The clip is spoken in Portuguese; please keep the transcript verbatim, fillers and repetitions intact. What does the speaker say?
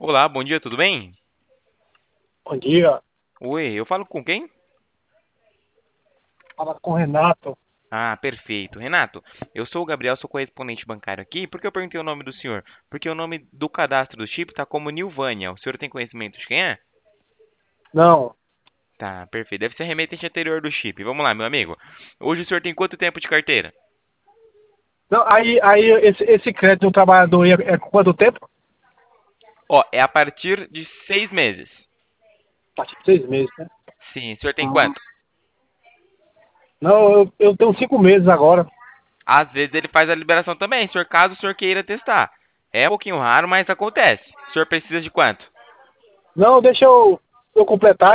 Olá, bom dia, tudo bem? Bom dia, Oi, eu falo com quem? fala com o Renato. Ah, perfeito. Renato, eu sou o Gabriel, sou correspondente bancário aqui. Por que eu perguntei o nome do senhor? Porque o nome do cadastro do chip está como Nilvânia. O senhor tem conhecimento de quem é? Não, Tá, perfeito. Deve ser remetente anterior do chip. Vamos lá, meu amigo. Hoje o senhor tem quanto tempo de carteira? não, aí, aí esse, esse crédito do trabalhador aí é, é quanto tempo? Ó, é a partir de seis meses. A partir de seis meses, né? Sim, o senhor tem Hum. quanto? Não, eu, eu tenho cinco meses agora. Às vezes ele faz a liberação também, senhor, caso o senhor queira testar. É um pouquinho raro, mas acontece. O senhor precisa de quanto? Não, deixa eu, eu completar